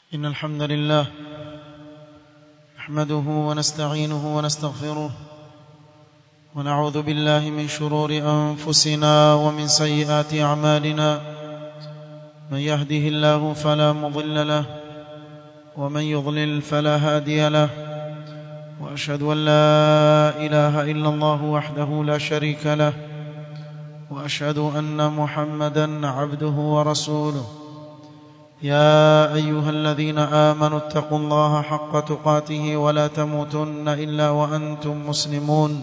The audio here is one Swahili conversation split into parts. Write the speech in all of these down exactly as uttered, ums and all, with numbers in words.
إن الحمد لله نحمده ونستعينه ونستغفره ونعوذ بالله من شرور أنفسنا ومن سيئات أعمالنا من يهده الله فلا مضل له ومن يضلل فلا هادي له وأشهد أن لا إله إلا الله وحده لا شريك له وأشهد أن محمدًا عبده ورسوله يا أيها الذين آمنوا اتقوا الله حق تقاته ولا تموتن إلا وأنتم مسلمون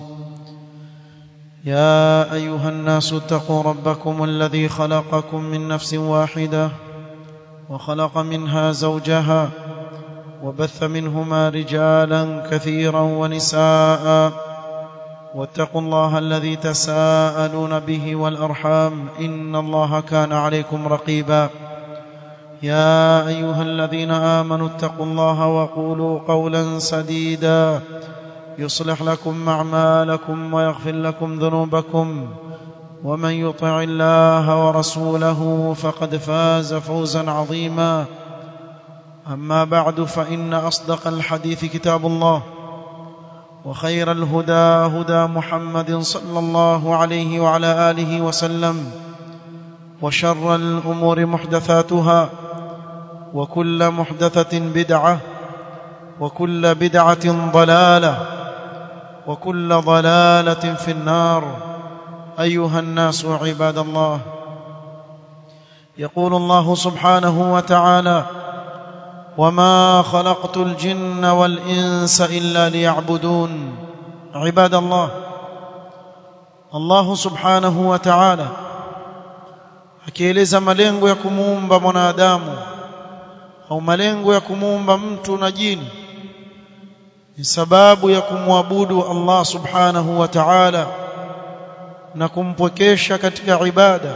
يا أيها الناس اتقوا ربكم الذي خلقكم من نفس واحدة وخلق منها زوجها وبث منهما رجالا كثيرا ونساء واتقوا الله الذي تساءلون به والأرحام إن الله كان عليكم رقيبا يا أيها الذين آمنوا اتقوا الله وقولوا قولا سديدا يصلح لكم أعمالكم ويغفر لكم ذنوبكم ومن يطع الله ورسوله فقد فاز فوزا عظيما أما بعد فإن أصدق الحديث كتاب الله وخير الهدى هدى محمد صلى الله عليه وعلى آله وسلم وشر الأمور محدثاتها وكل محدثة بدعة وكل بدعة ضلالة وكل ضلالة في النار أيها الناس عباد الله يقول الله سبحانه وتعالى وما خلقت الجن والإنس إلا ليعبدون عباد الله الله سبحانه وتعالى akieleza malengo ya kumuumba mwanadamu au malengo ya kumuumba mtu na jini ni sababu ya kumwabudu Allah subhanahu wa ta'ala na kumpwekesha katika ibada.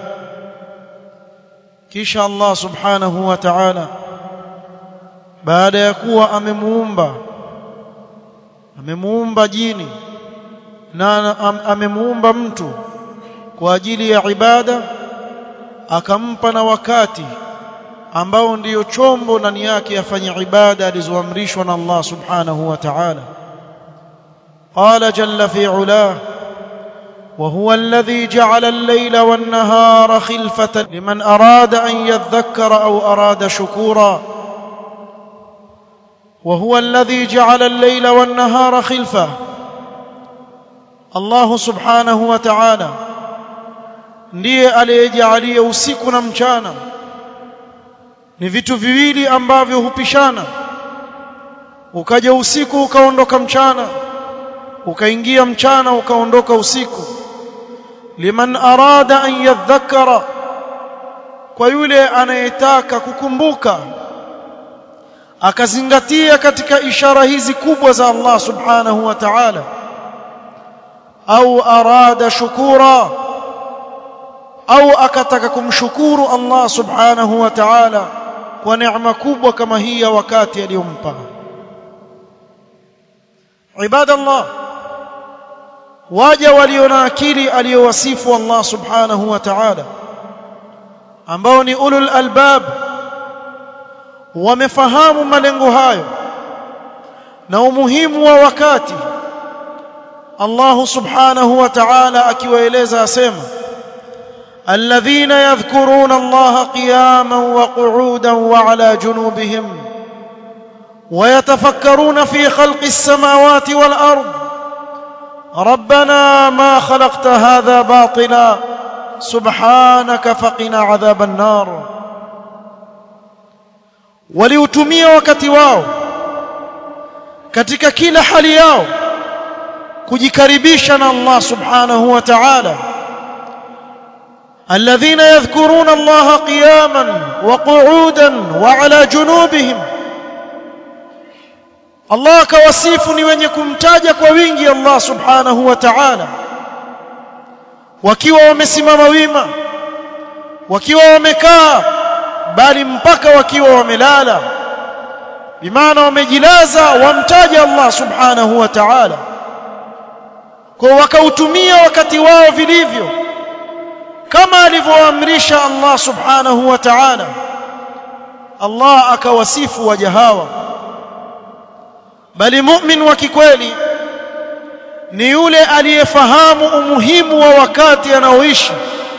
Kisha Allah subhanahu wa ta'ala baada ya kuwa amemuumba amemuumba jini na amemuumba mtu kwa ajili ya ibada, akampa na wakati ambao ndiyo chombo ndani yake afanye ibada alizoamrishwa na Allah subhanahu wa ta'ala. Qala jalla fi 'ulah wa huwa alladhi ja'ala al-layla wan-nahara khilfatan liman arada an yadhakkara aw arada shukura wa huwa alladhi ja'ala al-layla wan-nahara khilfa. Allah subhanahu wa ta'ala ndiye aliyejalia usiku na mchana ni vitu viwili ambavyo hupishana. Ukaja usiku ukaondoka mchana, ukaingia mchana ukaondoka usiku. Liman arada an yadhakkara, kwa yule anayetaka kukumbuka akazingatia katika ishara hizi kubwa za Allah subhanahu wa ta'ala, au arada shukura, au akataka kumshukuru Allah subhanahu wa ta'ala kwa neema kubwa kama hii ya wakati aliyompa. Ibadallah, waja walio na akili aliyowasifu Allah subhanahu wa ta'ala ambao ni ulul albab wamefahamu malengo hayo na umuhimu wa wakati. Allah subhanahu wa ta'ala akiwaeleza asema الذين يذكرون الله قياما وقعودا وعلى جنوبهم ويتفكرون في خلق السماوات والأرض ربنا ما خلقت هذا باطلا سبحانك فقنا عذاب النار. waliutumia wakati wao katika kila hali yao kujikaribisha na Allah subhanahu wa ta'ala. الذين يذكرون الله قياما وقعودا وعلى جنوبهم. Allah kawasifu ni wenye kumtaja kwa wingi Allah subhanahu wa ta'ala wakiwa wamesimama wima, wakiwa wamekaa, bali mpaka wakiwa wamelala, bimaana wamejilaza wamtaja Allah subhanahu wa ta'ala. Kwa wakautumia wakati wao vilivyo kama alivyoamrisha Allah subhanahu wa ta'ala. Allah akawasifu waja hawa, bali mu'min wa kikweli ni yule aliyefahamu umuhimu wa wakati anaoishi,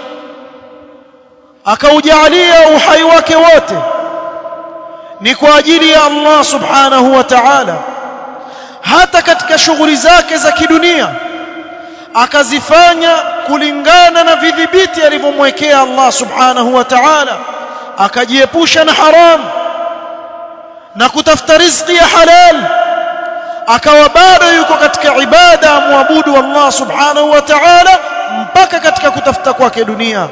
akaujalia uhai wake wote ni kwa ajili ya Allah subhanahu wa ta'ala. Hata katika shughuli zake za kidunia akazifanya kulingana na vidhibiti alivyomwekea Allah subhanahu wa ta'ala, akajiepusha na haram na kutafuta riziki ya halal, akawa bado yuko katika ibada muabudu Allah subhanahu wa ta'ala mpaka katika kutafuta kwake dunia.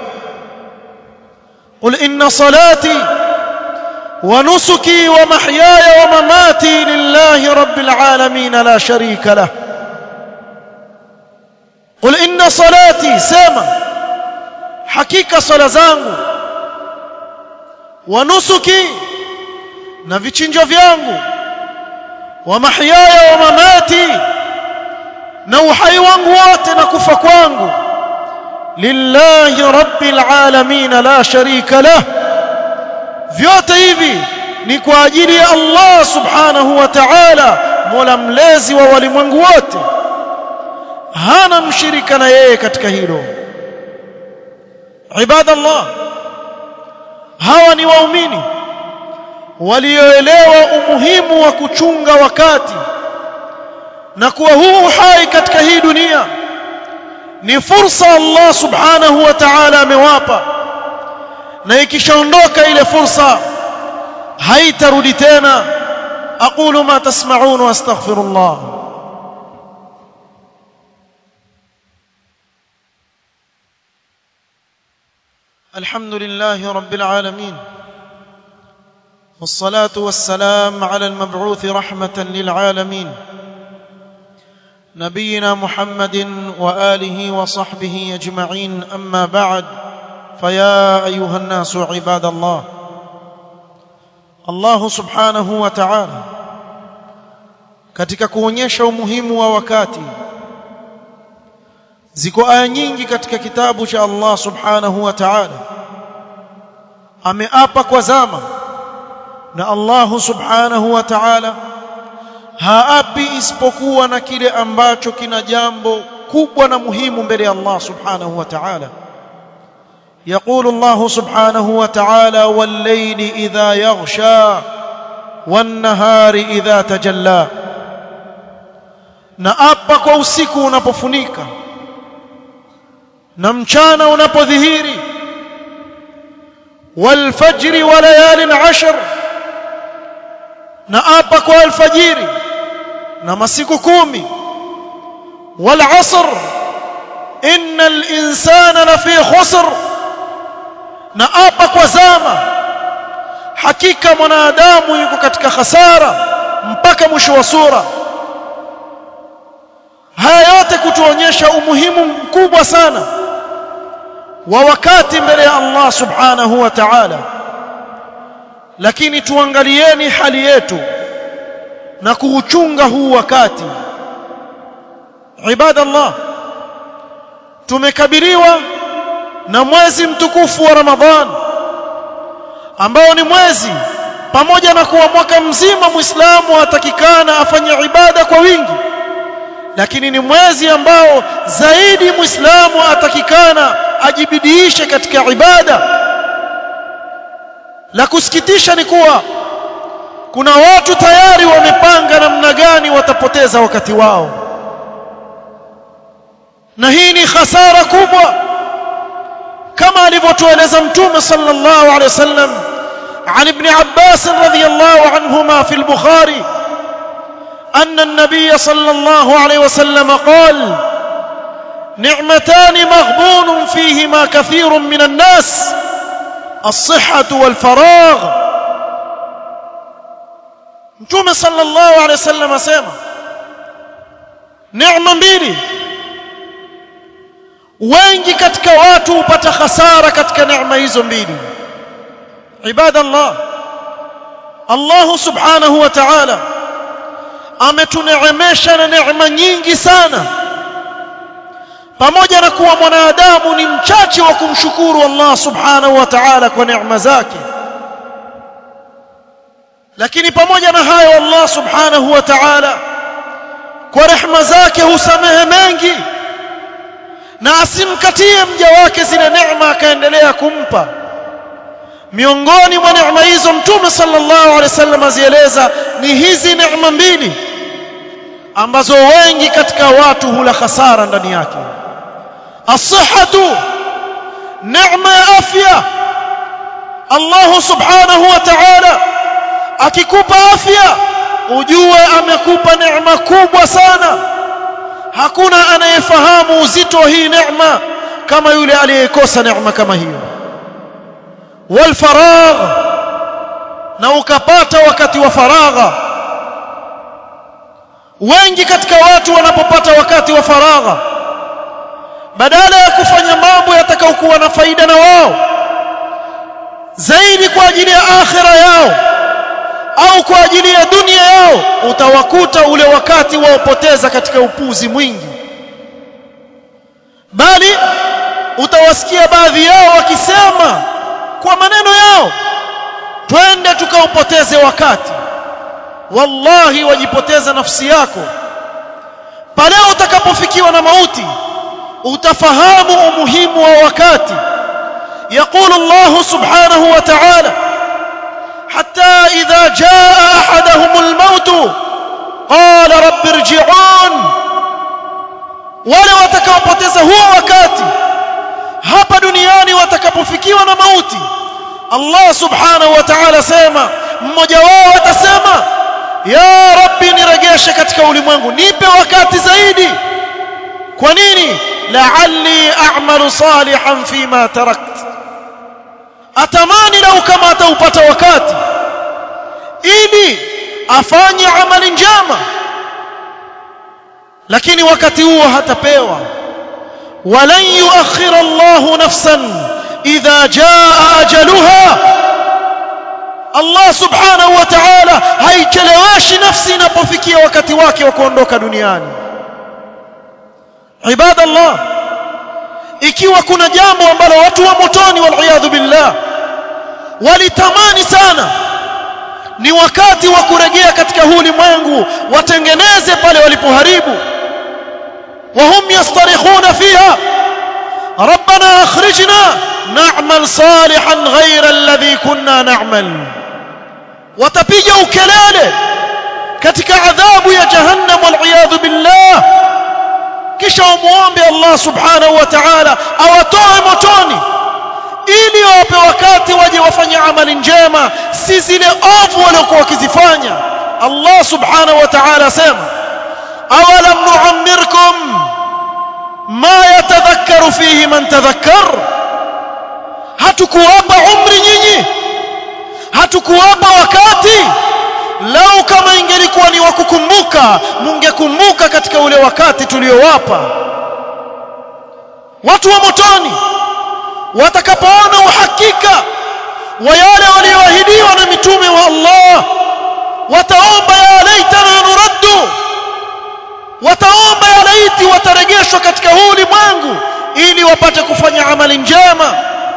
Qul inna salati wa nusuki wa mahyaya wa mamati lillahi rabbil alamin la sharika lah. Qul inna salati, sema hakika sala zangu, wa nusuki, na vichinjo vyangu, wa mahyaya wa mamati, na uhai wangu wote na kufa kwangu, lillahi rabbil alamin la sharika lah. Vyote hivi ni kwa ajili ya Allah subhanahu wa ta'ala, mola mlezi wa walimwengu wote, hana mshirika na yeye katika hilo. Ibadallah, hawa ni waumini walioelewa umuhimu wa kuchunga wakati, na kuwa huu hai katika hii dunia ni fursa Allah subhanahu wa ta'ala amewapa, na ikishaondoka ile fursa haitarudi tena. aqulu ma tasma'un wa astaghfirullah. alhamdulillahi rabbil alamin, والصلاة والسلام على المبعوث رحمة للعالمين نبينا محمد وآله وصحبه أجمعين. أما بعد، فيا أيها الناس عباد الله، الله سبحانه وتعالى katika kuonyesha umuhimu wa wakati, ziko aya nyingi katika kitabu cha Allah subhanahu wa ta'ala. Ameapa kwa zama, na Allah subhanahu wa ta'ala haapi isipokuwa na kile ambacho kina jambo kubwa na muhimu mbele ya Allah subhanahu wa ta'ala. يقول الله سبحانه وتعالى: والليل إذا يغشى والنهار إذا تجلى. na apa kwa usiku unapofunika na mchana unapodhihiri, والفجر وليال عشر, na apa kwa alfajiri na masiku kumi, والعصر إن الإنسان لفي خسر, na apa kwa zama, hakika mwanadamu yuko katika khasara, mpaka mwisho wa sura. Haya yote kutuonyesha umuhimu mkubwa sana wa wakati mbele ya Allah subhanahu wa ta'ala. Lakini tuangalieni hali yetu na kuuchunga huu wakati. Ibadallah, tumekabiliwa na mwezi mtukufu wa Ramadhan, ambao ni mwezi, pamoja na kuwa mwaka mzima Muislamu atakikana afanye ibada kwa wingi, lakini ni mwezi ambao zaidi Muislamu atakikana ajibidiishe katika ibada. La kusikitisha ni kuwa kuna watu tayari wamepanga namna gani watapoteza wakati wao, na hii ni hasara kubwa, kama alivyotueleza Mtume sallallahu alaihi wasallam عن ابن عباس رضي الله عنهما في البخاري أن النبي صلى الله عليه وسلم قال: نعمتان مغبون فيهما كثير من الناس، الصحة والفراغ. Mtume sallallahu alaihi wasallam asema neema mbili, wengi katika watu hupata hasara katika neema hizo mbili. Ibadallah, Allah subhanahu wa ta'ala ametuneemesha na neema nyingi sana, pamoja na kuwa mwanadamu ni mchache wa kumshukuru Allah subhanahu wa ta'ala kwa neema zake. lakini pamoja na hayo Allah subhanahu wa ta'ala kwa rehema zake husamehe mengi na asimkatie mja wake zile neema akaendelea kumpa. Miongoni mwa neema hizo Mtume sallallahu alaihi wasallam azieleza ni hizi neema mbili ambazo wengi katika watu hula hasara ndani yake. As-sihhatu, neema ya afya. Allah subhanahu wa ta'ala akikupa afya ujue amekupa neema kubwa sana. Hakuna anayefahamu uzito wa hii neema kama yule aliyekosa neema kama hiyo. Wal faragh, na ukapata wakati wa faragha. Wengi katika watu wanapopata wakati wa faragha, badala ya kufanya mambo yatakayokuwa na faida na wao zaidi kwa ajili ya akhira yao au kwa ajili ya dunia yao, utawakuta ule wakati waopoteza katika upuzi mwingi. Bali utawasikia baadhi yao wakisema kwa maneno yao, twende tukaupoteze wakati. Wallahi wajipoteza nafsi yako. Pale utakapofikiwa na mauti utafahamu umuhimu wa wakati. يقول الله سبحانه وتعالى حتى إذا جاء أحدهم الموت قال رب ارجعون. wale watakaopoteza huo wakati hapa duniani watakapofikiwa na mauti, Allah subhanahu wa ta'ala sema, mmoja wao atasema ya rabbi nirejeshe katika ulimwengu, nipe wakati zaidi. Kwa nini? la'alli a'malu salihan fima tarakt. Atamani lau kama ataupata wakati ili afanye amali njema, lakini wakati huo hatapewa. walan yuakhir Allah nafsan idha jaa ajaluha. Allah subhanahu wa ta'ala haicheleweshi nafsi inapofikia wakati wake wa kuondoka duniani. Ibadallah, ikiwa kuna jambo ambalo watu wa motoni wal billah walitamani sana, ni wakati wa kurejea katika huu ulimwengu watengeneze pale walipoharibu. wahum yastarikhuna fiha rabbana akhrijna na'mal salihan ghayra alladhi kunna na'mal. watapiga ukelele katika adhabu ya jahannam wal billah, kisha umuombe Allah subhanahu wa ta'ala awatoe motoni ili wape wakati waje wafanye amali njema, si zile ovu waliokuwa wakizifanya. Allah subhanahu wa ta'ala asema awalam nu'ammirkum ma yatadhakkaru fihi man tadhakkar. hatukuwapa umri nyinyi, hatukuwapa wakati. Lau kama ingelikuwa ni wakukumbuka, mungekumbuka katika ule wakati tuliowapa. Watu wa motoni watakapoona uhakika wa yale walioahidiwa na mitume wa Allah, wataomba ya laitana nuraddu, wataomba ya laiti watarejeshwa katika huu ulimwengu ili wapate kufanya amali njema.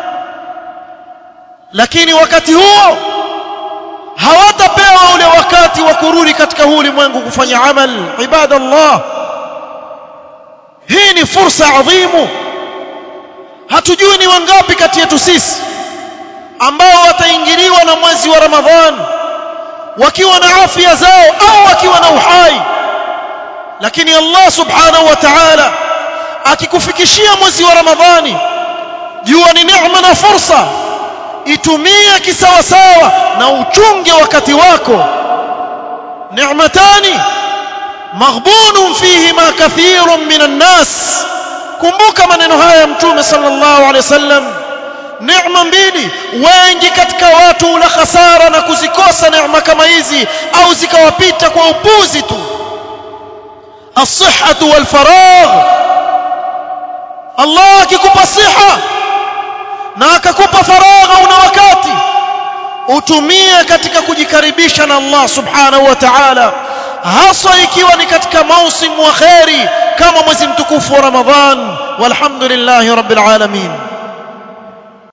Lakini wakati huo hawatapewa ule wakati wa kurudi katika huu ulimwengu kufanya amal. Ibadallah, hii ni fursa adhimu. Hatujui ni wangapi kati yetu sisi ambao wataingiliwa na mwezi wa Ramadhan wakiwa na afya zao au wakiwa na uhai. Lakini Allah subhanahu wa ta'ala akikufikishia mwezi wa Ramadhani, jua ni neema na fursa, itumie kisawasawa na uchunge wakati wako. Neematani maghbunun fihima kathirun minan nas. Kumbuka maneno haya ya Mtume sallallahu alaihi wasallam, neema mbili wengi katika watu ula khasara na kuzikosa neema kama hizi au zikawapita kwa upuzi tu. As-sihhatu wal faragh. Allah akikupa siha na akakupa faragha una wakati, utumie katika kujikaribisha na Allah subhanahu wa ta'ala, hasa ikiwa ni katika mausimu wa khairi kama mwezi mtukufu wa Ramadhan. Walhamdulillahi rabbil alamin.